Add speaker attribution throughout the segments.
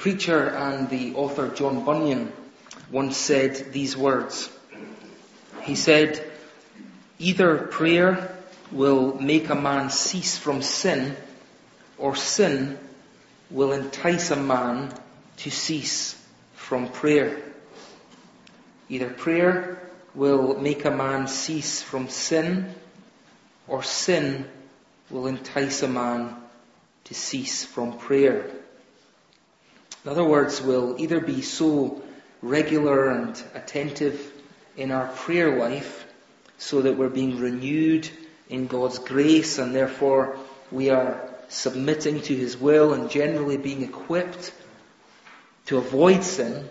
Speaker 1: preacher and the author John Bunyan once said these words. He said, "Either prayer will make a man cease from sin, or sin will entice a man to cease from prayer." Either prayer will make a man cease from sin, or sin will entice a man to cease from prayer. In other words, we'll either be so regular and attentive in our prayer life so that we're being renewed in God's grace and therefore we are submitting to His will and generally being equipped to avoid sin,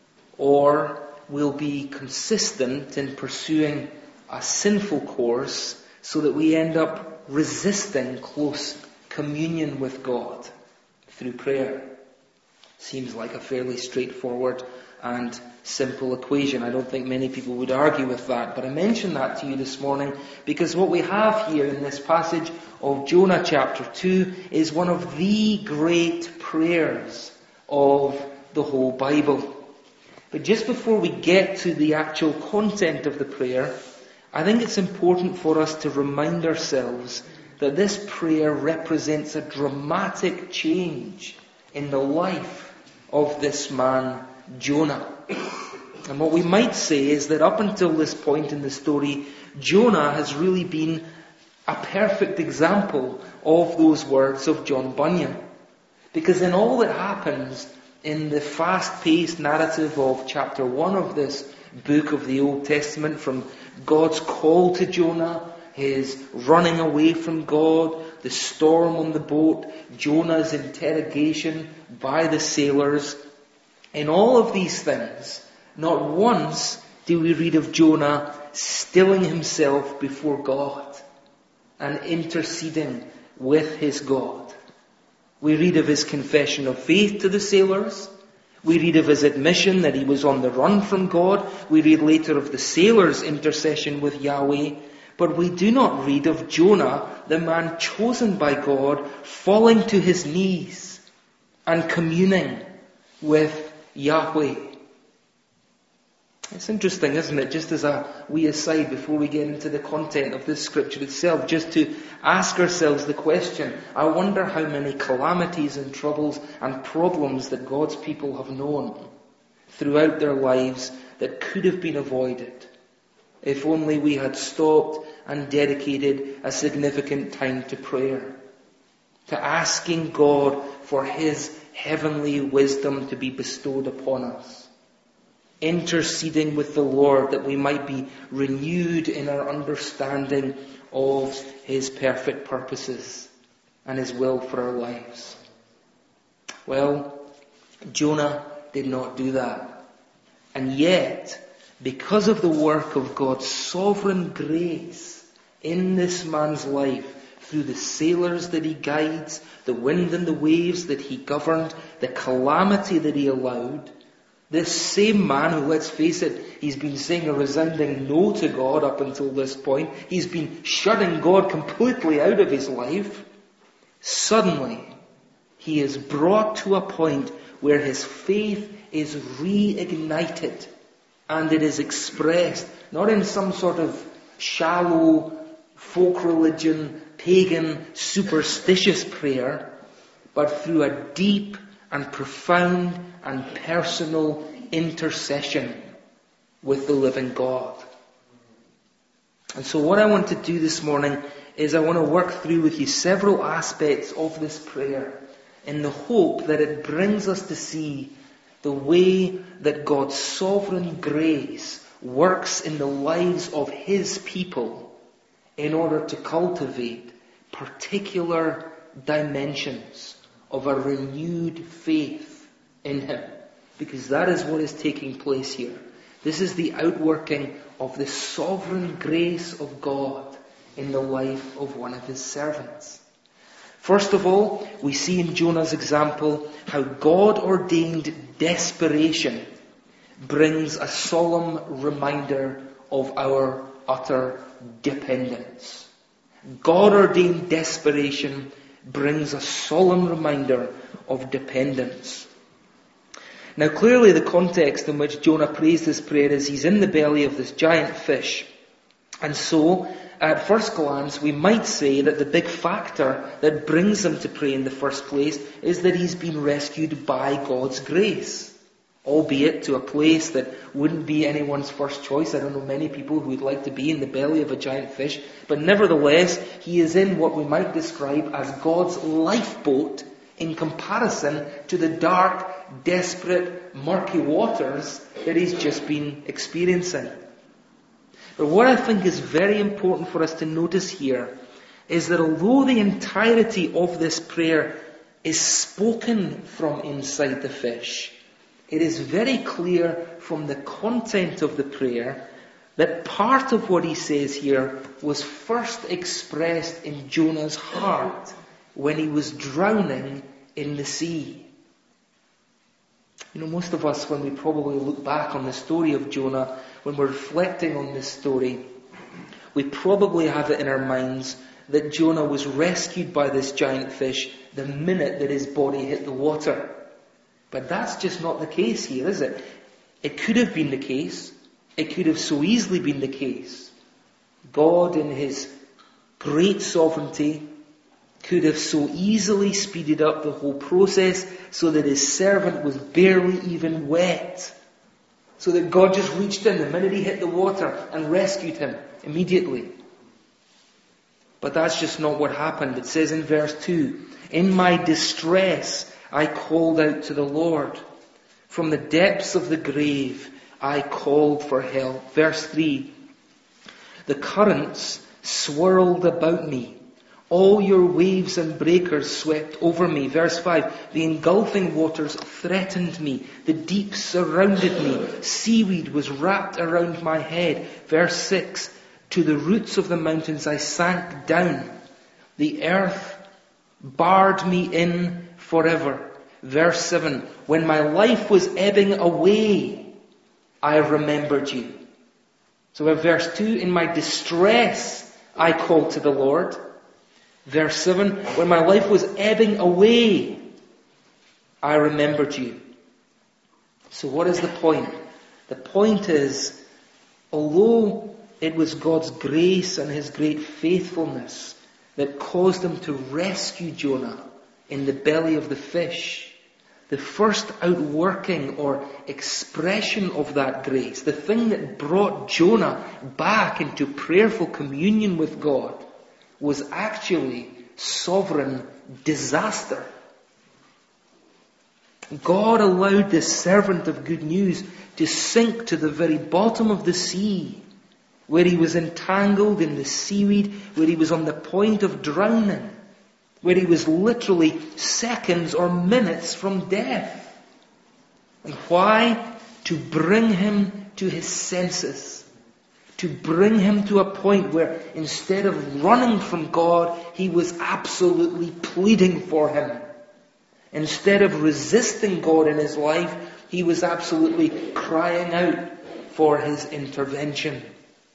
Speaker 1: or we'll be consistent in pursuing a sinful course so that we end up resisting close communion with God through prayer. Seems like a fairly straightforward and simple equation. I don't think many people would argue with that. But I mention that to you this morning because what we have here in this passage of Jonah chapter 2 is one of the great prayers of the whole Bible. But just before we get to the actual content of the prayer, I think it's important for us to remind ourselves that this prayer represents a dramatic change in the life of this man, Jonah. And what we might say is that up until this point in the story, Jonah has really been a perfect example of those words of John Bunyan. Because in all that happens in the fast-paced narrative of chapter 1 of this book of the Old Testament, from God's call to Jonah, his running away from God, the storm on the boat, Jonah's interrogation by the sailors, in all of these things, not once do we read of Jonah stilling himself before God and interceding with his God. We read of his confession of faith to the sailors. We read of his admission that he was on the run from God. We read later of the sailors' intercession with Yahweh. But we do not read of Jonah, the man chosen by God, falling to his knees and communing with Yahweh. It's interesting, isn't it? Just as a wee aside before we get into the content of this scripture itself, just to ask ourselves the question, I wonder how many calamities and troubles and problems that God's people have known throughout their lives that could have been avoided if only we had stopped and dedicated a significant time to prayer, to asking God for His heavenly wisdom to be bestowed upon us, interceding with the Lord that we might be renewed in our understanding of His perfect purposes and His will for our lives. Well, Jonah did not do that. And yet, because of the work of God's sovereign grace in this man's life, through the sailors that He guides, the wind and the waves that He governed, the calamity that He allowed, this same man who, let's face it, he's been saying a resounding no to God up until this point, he's been shutting God completely out of his life, suddenly he is brought to a point where his faith is reignited and it is expressed not in some sort of shallow folk religion, pagan, superstitious prayer, but through a deep and profound and personal intercession with the living God. And so what I want to do this morning is I want to work through with you several aspects of this prayer in the hope that it brings us to see the way that God's sovereign grace works in the lives of His people in order to cultivate particular dimensions of a renewed faith in Him. Because that is what is taking place here. This is the outworking of the sovereign grace of God in the life of one of His servants. First of all, we see in Jonah's example how God-ordained desperation brings a solemn reminder of our utter dependence. God-ordained desperation brings a solemn reminder of dependence. Now clearly the context in which Jonah prays this prayer is he's in the belly of this giant fish. And so, at first glance, we might say that the big factor that brings him to pray in the first place is that he's been rescued by God's grace. Albeit to a place that wouldn't be anyone's first choice. I don't know many people who would like to be in the belly of a giant fish. But nevertheless, he is in what we might describe as God's lifeboat in comparison to the dark, desperate, murky waters that he's just been experiencing. But what I think is very important for us to notice here is that although the entirety of this prayer is spoken from inside the fish, it is very clear from the content of the prayer that part of what he says here was first expressed in Jonah's heart when he was drowning in the sea. You know, most of us, when we probably look back on the story of Jonah, when we're reflecting on this story, we probably have it in our minds that Jonah was rescued by this giant fish the minute that his body hit the water. But that's just not the case here, is it? It could have been the case. It could have so easily been the case. God, in his great sovereignty, could have so easily speeded up the whole process so that his servant was barely even wet. So that God just reached in the minute he hit the water and rescued him immediately. But that's just not what happened. It says in verse 2, "In my distress I called out to the Lord. From the depths of the grave I called for help." Verse 3, "The currents swirled about me. All your waves and breakers swept over me." Verse 5, "The engulfing waters threatened me. The deep surrounded me. Seaweed was wrapped around my head." Verse 6, "To the roots of the mountains I sank down. The earth barred me in forever." Verse 7, "When my life was ebbing away, I remembered you." So in verse 2, "In my distress, I called to the Lord." Verse 7, "When my life was ebbing away, I remembered you." So what is the point? The point is, although it was God's grace and his great faithfulness that caused him to rescue Jonah in the belly of the fish, the first outworking or expression of that grace, the thing that brought Jonah back into prayerful communion with God, was actually sovereign disaster. God allowed this servant of good news to sink to the very bottom of the sea, where he was entangled in the seaweed, where he was on the point of drowning, where he was literally seconds or minutes from death. And why? To bring him to his senses. To bring him to a point where instead of running from God, he was absolutely pleading for him. Instead of resisting God in his life, he was absolutely crying out for his intervention.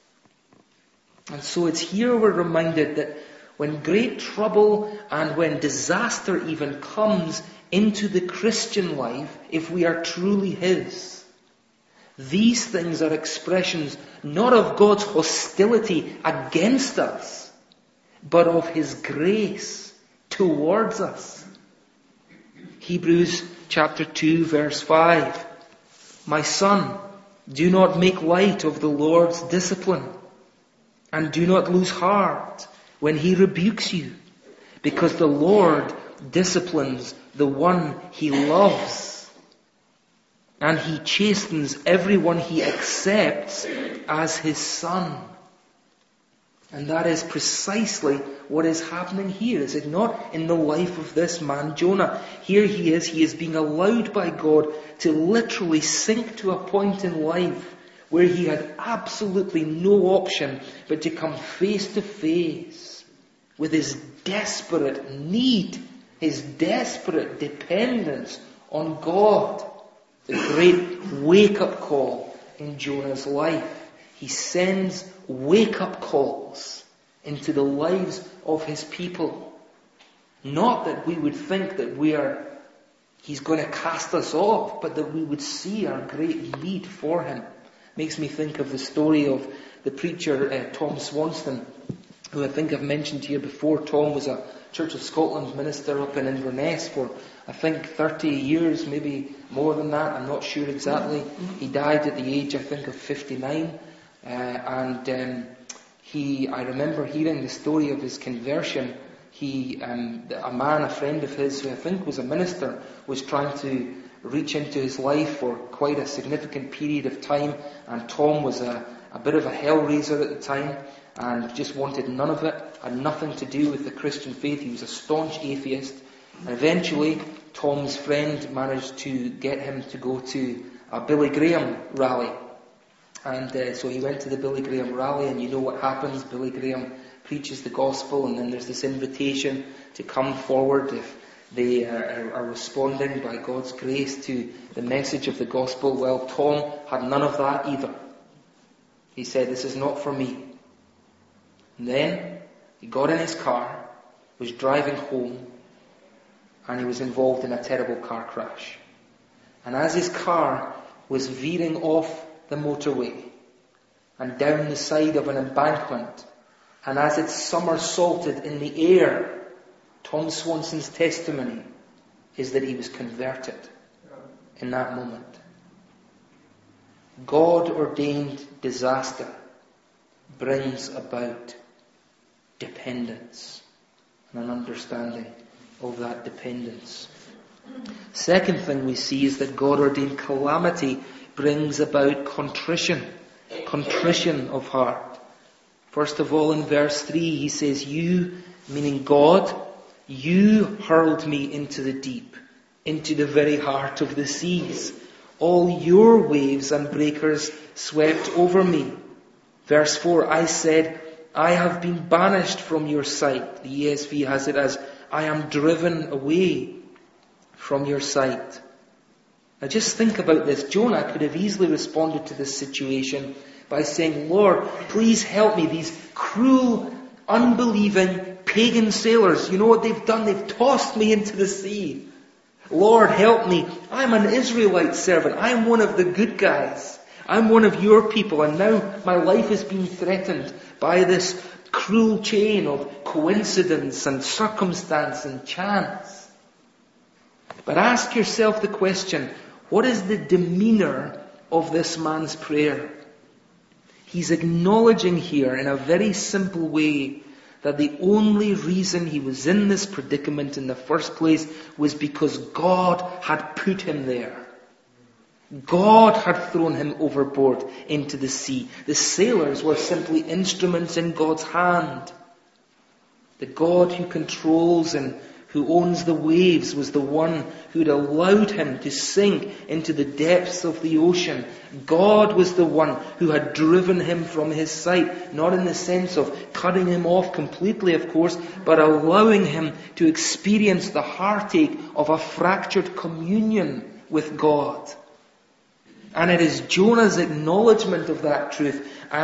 Speaker 1: And so it's here we're reminded that when great trouble and when disaster even comes into the Christian life, if we are truly his, these things are expressions not of God's hostility against us, but of his grace towards us. Hebrews chapter 2 verse 5. "My son, do not make light of the Lord's discipline, and do not lose heart when he rebukes you, because the Lord disciplines the one he loves, and he chastens everyone he accepts as his son." And that is precisely what is happening here, is it not? In the life of this man Jonah. Here he is being allowed by God to literally sink to a point in life where he had absolutely no option but to come face to face with his desperate need, his desperate dependence on God. The great wake-up call in Jonah's life. He sends wake-up calls into the lives of his people. Not that we would think that we are He's going to cast us off, but that we would see our great need for him. Makes me think of the story of the preacher Tom Swanson, who I think I've mentioned here before. Tom was a Church of Scotland minister up in Inverness for, I think, 30 years, maybe more than that. I'm not sure exactly. He died at the age, I think, of 59. I remember hearing the story of his conversion. A friend of his, who I think was a minister, was trying to reach into his life for quite a significant period of time, and Tom was a bit of a hellraiser at the time, and just wanted none of it, had nothing to do with the Christian faith. He was a staunch atheist, and eventually Tom's friend managed to get him to go to a Billy Graham rally. And so he went to the Billy Graham rally, and you know what happens. Billy Graham preaches the gospel, and then there's this invitation to come forward if they are responding by God's grace to the message of the gospel. Well, Tom had none of that either. He said, "This is not for me." And then he got in his car, was driving home, and he was involved in a terrible car crash. And as his car was veering off the motorway and down the side of an embankment, and as it somersaulted in the air, Tom Swanson's testimony is that he was converted in that moment. God-ordained disaster brings about dependence and an understanding of that dependence. Second thing we see is that God-ordained calamity brings about contrition of heart. First of all, in verse 3, he says, "You," meaning God, "you hurled me into the deep, into the very heart of the seas. All your waves and breakers swept over me." Verse 4, "I said, I have been banished from your sight." The ESV has it as, "I am driven away from your sight." Now just think about this. Jonah could have easily responded to this situation by saying, "Lord, please help me. These cruel, unbelieving, pagan sailors, you know what they've done? They've tossed me into the sea. Lord, help me. I'm an Israelite servant. I'm one of the good guys. I'm one of your people, and now my life is being threatened by this cruel chain of coincidence and circumstance and chance." But ask yourself the question, what is the demeanor of this man's prayer? He's acknowledging here in a very simple way that the only reason he was in this predicament in the first place was because God had put him there. God had thrown him overboard into the sea. The sailors were simply instruments in God's hand. The God who controls and who owns the waves was the one who had allowed him to sink into the depths of the ocean. God was the one who had driven him from his sight, not in the sense of cutting him off completely, of course, but allowing him to experience the heartache of a fractured communion with God. And it is Jonah's acknowledgement of that truth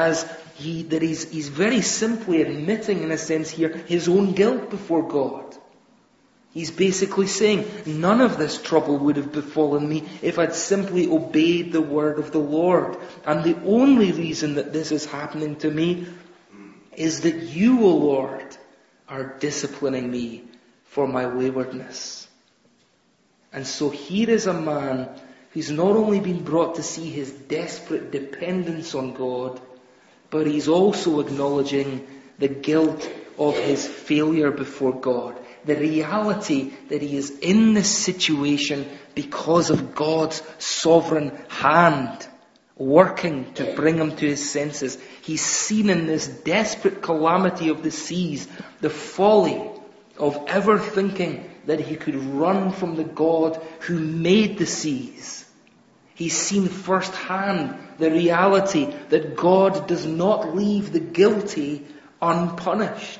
Speaker 1: he's very simply admitting, in a sense here, his own guilt before God. He's basically saying, none of this trouble would have befallen me if I'd simply obeyed the word of the Lord. And the only reason that this is happening to me is that you, O Lord, are disciplining me for my waywardness. And so here is a man who's not only been brought to see his desperate dependence on God, but he's also acknowledging the guilt of his failure before God. The reality that he is in this situation because of God's sovereign hand working to bring him to his senses. He's seen in this desperate calamity of the seas the folly of ever thinking that he could run from the God who made the seas. He's seen firsthand the reality that God does not leave the guilty unpunished.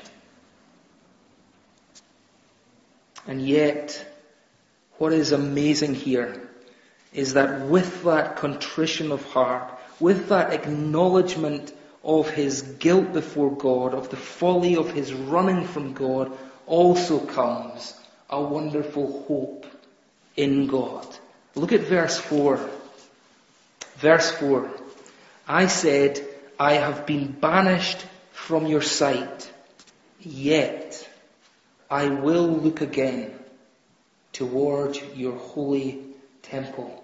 Speaker 1: And yet, what is amazing here is that with that contrition of heart, with that acknowledgement of his guilt before God, of the folly of his running from God, also comes a wonderful hope in God. Look at verse 4. Verse 4. I said, I have been banished from your sight, yet I will look again toward your holy temple.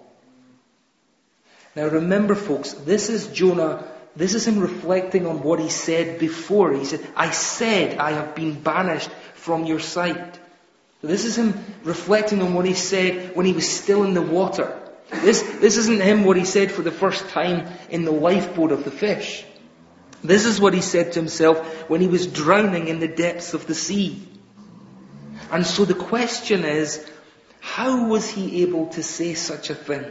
Speaker 1: Now remember, folks, this is Jonah. This is him reflecting on what he said before. He said, I have been banished from your sight. This is him reflecting on what he said when he was still in the water. This isn't him what he said for the first time in the lifeboat of the fish. This is what he said to himself when he was drowning in the depths of the sea. And so the question is, how was he able to say such a thing?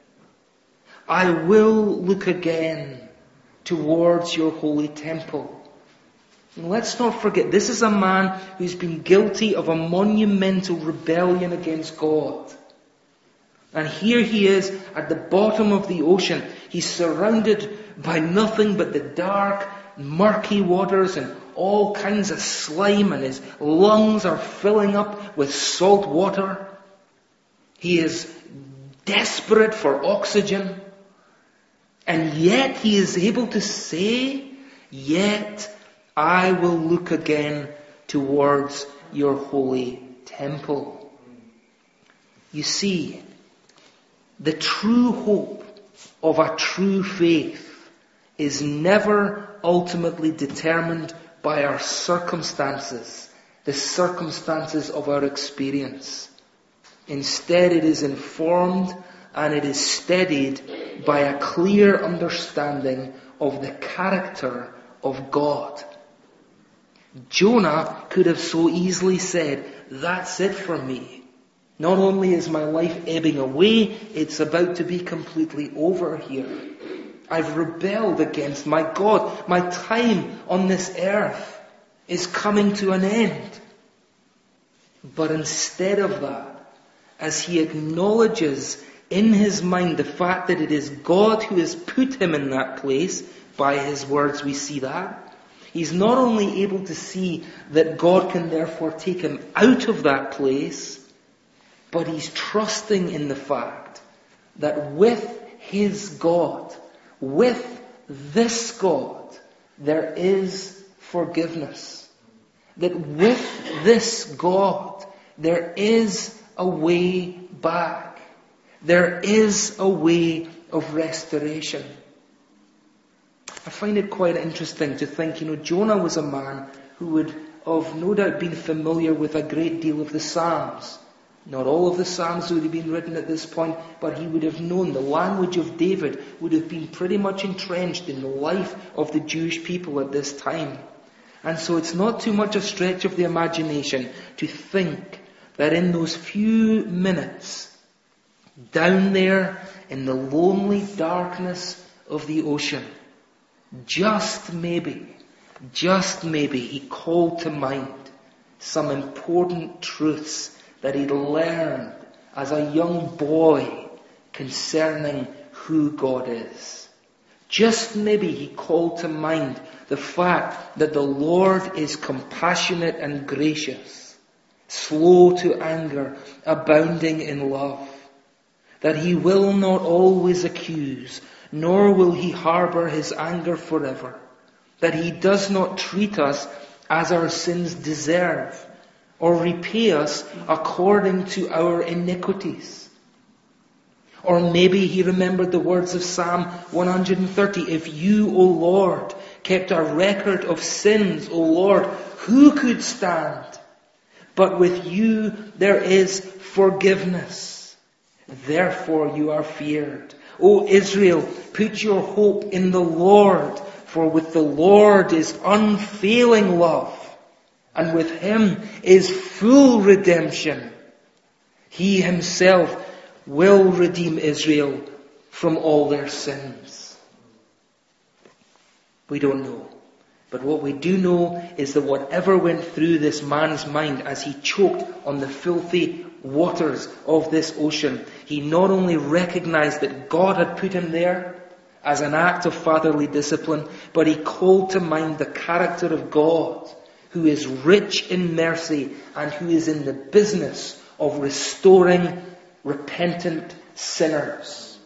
Speaker 1: I will look again towards your holy temple. And let's not forget, this is a man who's been guilty of a monumental rebellion against God. And here he is at the bottom of the ocean. He's surrounded by nothing but the dark, murky waters and all kinds of slime, and his lungs are filling up with salt water. He is desperate for oxygen. And yet he is able to say, yet I will look again towards your holy temple. You see, the true hope of a true faith is never ultimately determined by our circumstances, the circumstances of our experience. Instead, it is informed and it is steadied by a clear understanding of the character of God. Jonah could have so easily said, that's it for me. Not only is my life ebbing away, it's about to be completely over here. I've rebelled against my God. My time on this earth is coming to an end. But instead of that, as he acknowledges in his mind the fact that it is God who has put him in that place, by his words we see that, he's not only able to see that God can therefore take him out of that place, but he's trusting in the fact that with his God, with this God, there is forgiveness. That with this God, there is a way back. There is a way of restoration. I find it quite interesting to think, Jonah was a man who would have no doubt been familiar with a great deal of the Psalms. Not all of the Psalms would have been written at this point, but he would have known the language of David would have been pretty much entrenched in the life of the Jewish people at this time. And so it's not too much a stretch of the imagination to think that in those few minutes, down there in the lonely darkness of the ocean, just maybe, he called to mind some important truths that he'd learned as a young boy concerning who God is. Just maybe he called to mind the fact that the Lord is compassionate and gracious, slow to anger, abounding in love, that he will not always accuse, nor will he harbour his anger forever, that he does not treat us as our sins deserve, or repay us according to our iniquities. Or maybe he remembered the words of Psalm 130, if you, O Lord, kept a record of sins, O Lord, who could stand? But with you there is forgiveness. Therefore you are feared. O Israel, put your hope in the Lord, for with the Lord is unfailing love, and with him is full redemption. He himself will redeem Israel from all their sins. We don't know. But what we do know is that whatever went through this man's mind as he choked on the filthy waters of this ocean, he not only recognized that God had put him there as an act of fatherly discipline, but he called to mind the character of God, who is rich in mercy and who is in the business of restoring repentant sinners.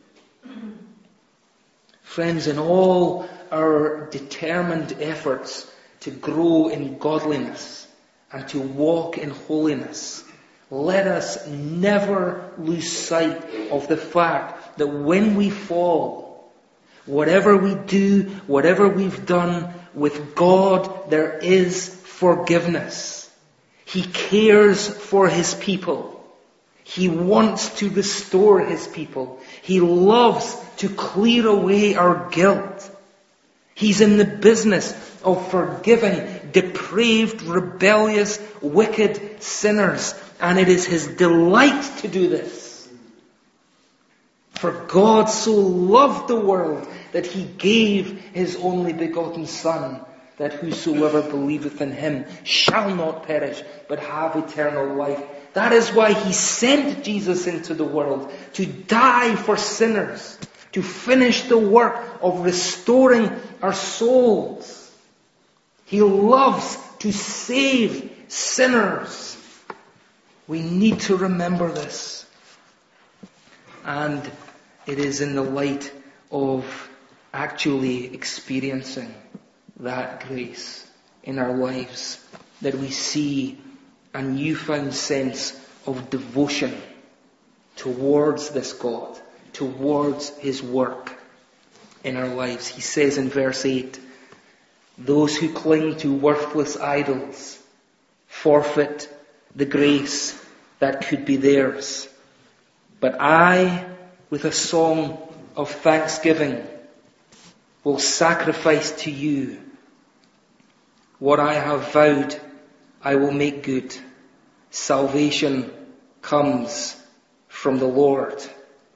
Speaker 1: Friends, in all our determined efforts to grow in godliness and to walk in holiness, let us never lose sight of the fact that when we fall, whatever we do, whatever we've done, with God there is forgiveness. He cares for His people. He wants to restore His people. He loves to clear away our guilt. He's in the business of forgiving depraved, rebellious, wicked sinners. And it is His delight to do this. For God so loved the world that He gave His only begotten Son, that whosoever believeth in Him shall not perish, but have eternal life. That is why He sent Jesus into the world, to die for sinners, to finish the work of restoring our souls. He loves to save sinners. We need to remember this. And it is in the light of actually experiencing that grace in our lives that we see a newfound sense of devotion towards this God, towards His work in our lives. He says in verse 8, those who cling to worthless idols forfeit the grace that could be theirs. But I, with a song of thanksgiving, will sacrifice to you. What I have vowed, I will make good. Salvation comes from the Lord.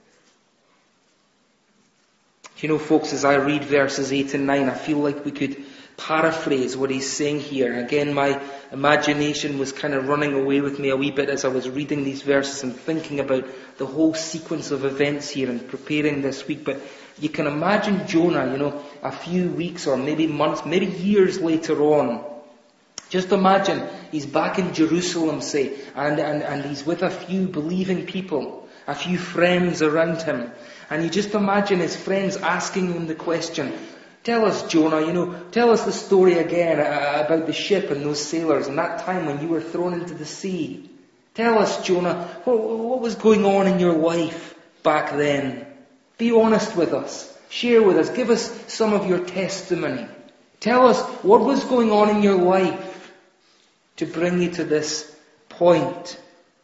Speaker 1: You know, folks, as I read verses 8 and 9, I feel like we could paraphrase what he's saying here. Again, my imagination was kind of running away with me a wee bit as I was reading these verses and thinking about the whole sequence of events here and preparing this week. But you can imagine Jonah, a few weeks or maybe months, maybe years later on. Just imagine he's back in Jerusalem, say, and he's with a few believing people, a few friends around him. And you just imagine his friends asking him the question, tell us, Jonah, tell us the story again about the ship and those sailors and that time when you were thrown into the sea. Tell us, Jonah, what was going on in your life back then? Be honest with us. Share with us. Give us some of your testimony. Tell us what was going on in your life to bring you to this point.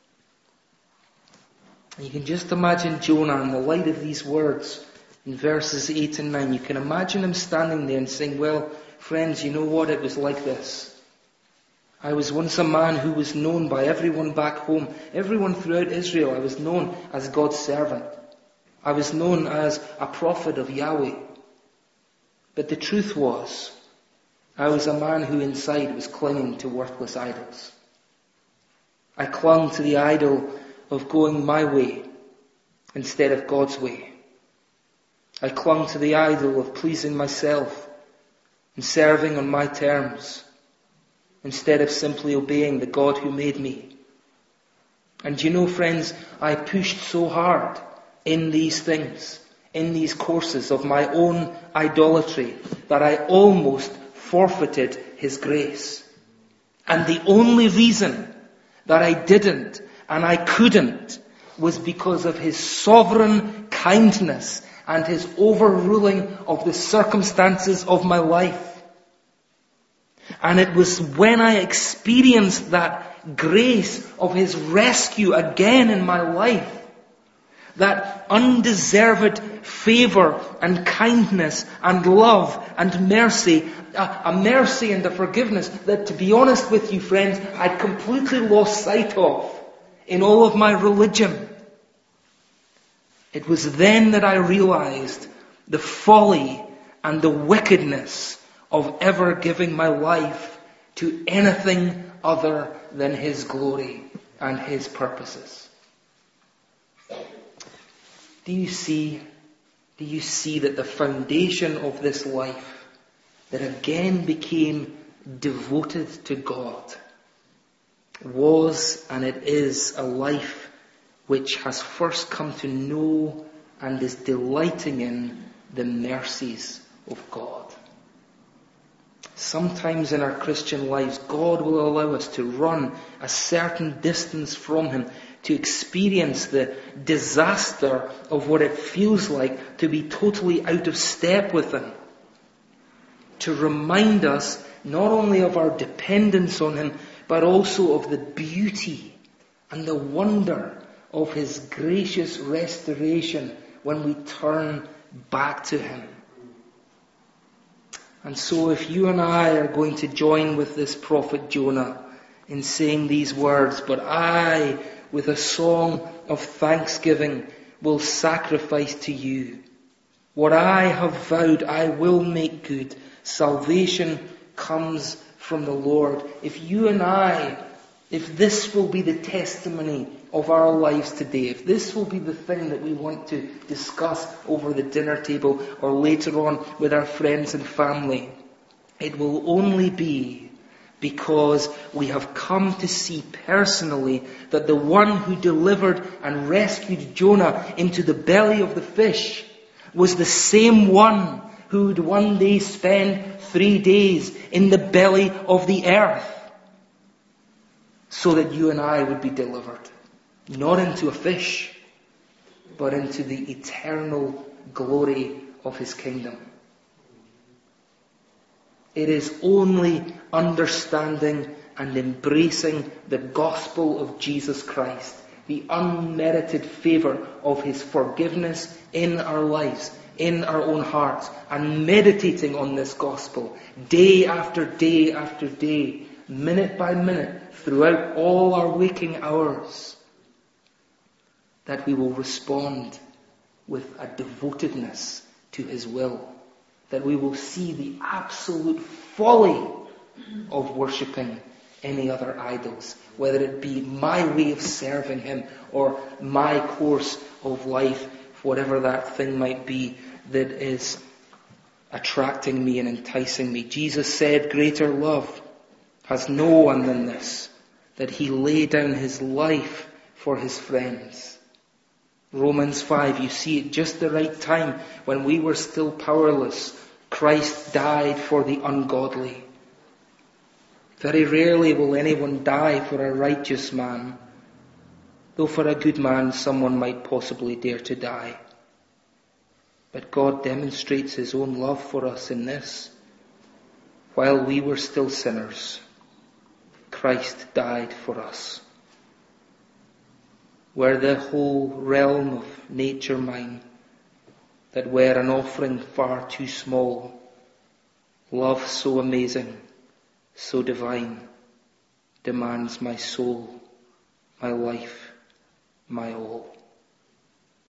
Speaker 1: And you can just imagine Jonah in the light of these words in verses 8 and 9. You can imagine him standing there and saying, well, friends, you know what? It was like this. I was once a man who was known by everyone back home, everyone throughout Israel. I was known as God's servant. I was known as a prophet of Yahweh. But the truth was, I was a man who inside was clinging to worthless idols. I clung to the idol of going my way instead of God's way. I clung to the idol of pleasing myself and serving on my terms instead of simply obeying the God who made me. And friends, I pushed so hard in these things, in these courses of my own idolatry, that I almost forfeited His grace. And the only reason that I didn't and I couldn't was because of His sovereign kindness and His overruling of the circumstances of my life. And it was when I experienced that grace of His rescue again in my life, that undeserved favour and kindness and love and mercy, a mercy and a forgiveness that, to be honest with you friends, I'd completely lost sight of in all of my religion. It was then that I realized the folly and the wickedness of ever giving my life to anything other than His glory and His purposes. Do you see that the foundation of this life that again became devoted to God was and it is a life which has first come to know and is delighting in the mercies of God. Sometimes in our Christian lives, God will allow us to run a certain distance from Him, to experience the disaster of what it feels like to be totally out of step with Him, to remind us not only of our dependence on Him, but also of the beauty and the wonder of His gracious restoration when we turn back to Him. And so if you and I are going to join with this prophet Jonah in saying these words, "But I, with a song of thanksgiving, will sacrifice to you. What I have vowed I will make good. Salvation comes from the Lord." If you and I, if this will be the testimony of our lives today, if this will be the thing that we want to discuss over the dinner table or later on with our friends and family, it will only be because we have come to see personally that the one who delivered and rescued Jonah into the belly of the fish was the same one who would one day spend 3 days in the belly of the earth, so that you and I would be delivered, not into a fish, but into the eternal glory of His kingdom. It is only understanding and embracing the gospel of Jesus Christ, the unmerited favour of His forgiveness in our lives, in our own hearts, and meditating on this gospel day after day after day, minute by minute, throughout all our waking hours, that we will respond with a devotedness to His will, that we will see the absolute folly of worshipping any other idols, whether it be my way of serving Him or my course of life, whatever that thing might be that is attracting me and enticing me. Jesus said, "Greater love has no one than this, that He lay down His life for His friends." Romans 5, you see at just the right time, when we were still powerless, Christ died for the ungodly. Very rarely will anyone die for a righteous man, though for a good man someone might possibly dare to die. But God demonstrates His own love for us in this: while we were still sinners, Christ died for us. Were the whole realm of nature mine, that were an offering far too small, love so amazing, so divine, demands my soul, my life, my all.